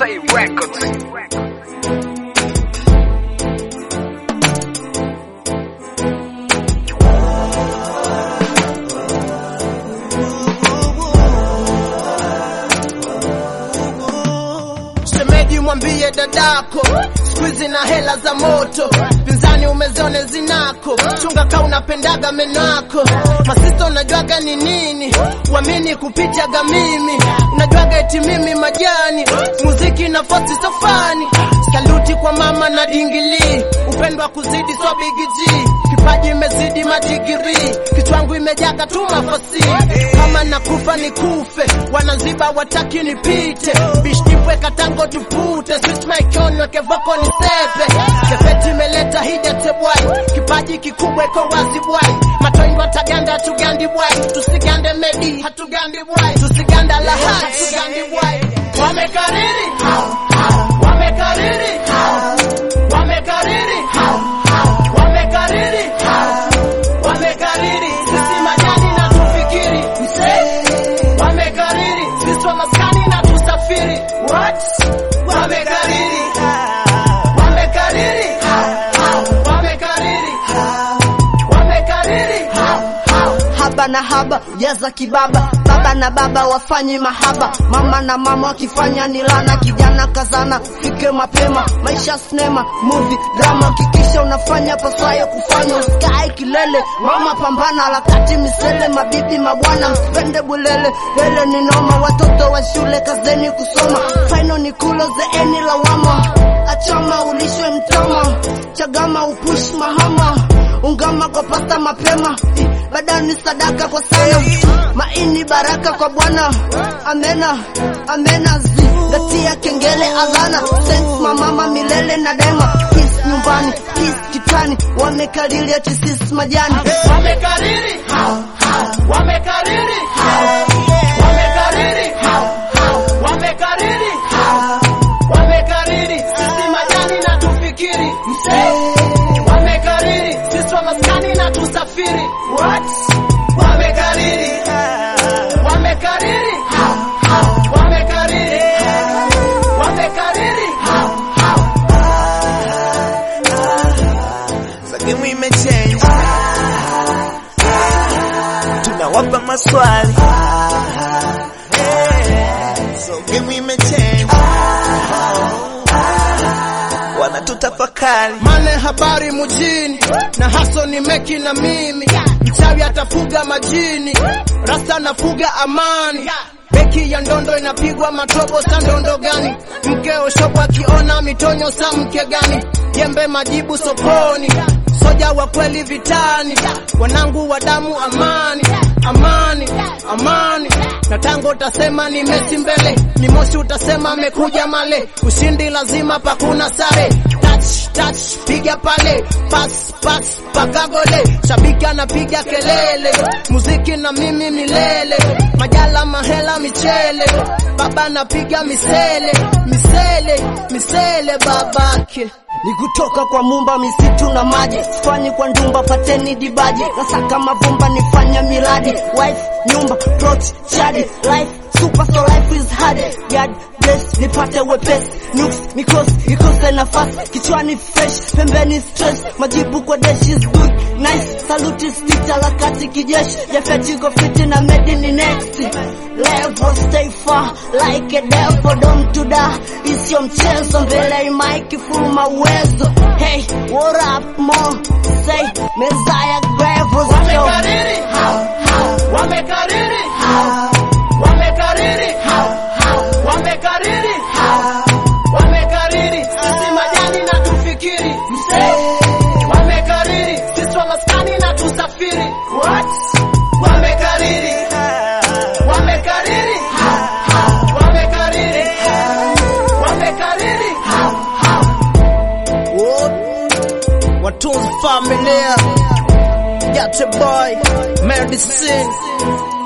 Say Records. Mwambie dadako squeeze na hela za moto, pinzani umezone zinako, chunga ka unapendaga menako. Masisto unajuaga ni nini, uamini kupitaga mimi, unajuaga eti mimi majani, muziki na fosi sofani. Saluti kwa mama na dingili, upendo kuzidi so Big G, kipaji imezidi madigiri, kichwangu imejaga tu mafasi. Kama nakufa nikufe, wanaziba wataki nipite, bish nipweka tango tupute, switch mic on weke voko ni sepe. Kefeti meleta hija tebwai, kipaji kikubwa iko wazi bwai, matoingo ataganda tugandi bwai, tusigande medi hatugandi bwai, tusiganda laha hatugandi bwai. Wamekariri wamekariri wamekariri wamekariri wamekariri, sisi majani na tufikiri wamekariri, sisi wa maskani na tusafiri. What? Wamekariri wamekariri wamekariri wamekariri. Haba na haba jaza kibaba, baba na baba wafanye mahaba, mama na mama wakifanya nilana, kijana kazana fike mapema, maisha sinema movie drama, kikisha unafanya pasayo kufanya, sky kilele mama pambana, harakati misele mabibi mabwana, msipende bulele lele ni noma, watoto wa shule kazeni kusoma, final ni kulo zeeni lawama, achama ulishwe mtama, chagama upush mahama, ungama kwa pasta mapema, badani sadaka kwa sana, maini baraka kwa Bwana, amena amena zingatia kengele adhana, thanks mama milele na daima, kiss nyumbani kiss kitani, wamekariri ati sisi majani. Wamekariri wamekariri wamekariri wamekariri wamekariri, sisi majani na tufikiri wamekariri, sisi wa maskani na tusafiri. What? Wamekariri wamekariri wamekariri wamekariri. So game imechange, tunawapa maswali. So game imechange, wanatutafakari. Mane habari mujini na haso ni meki na mimi, mchawi atafuga majini, rasta nafuga amani. Beki ya ndondo inapigwa matobo sa ndondo gani, mkeo shopo akiona mitonyo sa mke gani, jembe majibu sokoni, soja wa kweli vitani, wanangu wa damu amani amani amani. Na tango utasema ni Messi mbele, ni Moshi utasema amekuja male, ushindi lazima pakuna sare, touch touch piga pale, pass pass paka gole, shabiki anapiga kelele, muziki na mimi milele, majala mahela michele, baba napiga misele misele misele babake. Ni kutoka kwa mumba misitu na maji, sifanyi kwa ndumba pateni dibaji, nasaka mavumba nifanya miradi, wife nyumba plot chadi, life super so life is hard, yard bless nipate wepesi, nukes nikose nafasi, kichwani fresh pembeni stress, majibu kwa dash is good nice, salute stick harakati kijeshi, jafeti go fit na made in next level, stay far like a devil, don't to die, isio mchezo mbele mic full mawezo. Hey, what up more say Messiah Gravel. Wamekariri wamekariri wamekariri wamekariri wamekariri, sisi majani na tufikiri wamekariri, sisi wa maskani na tusafiri. What? Wamekariri wamekariri wamekariri wamekariri. Watunzi familia, got your boy Medicine.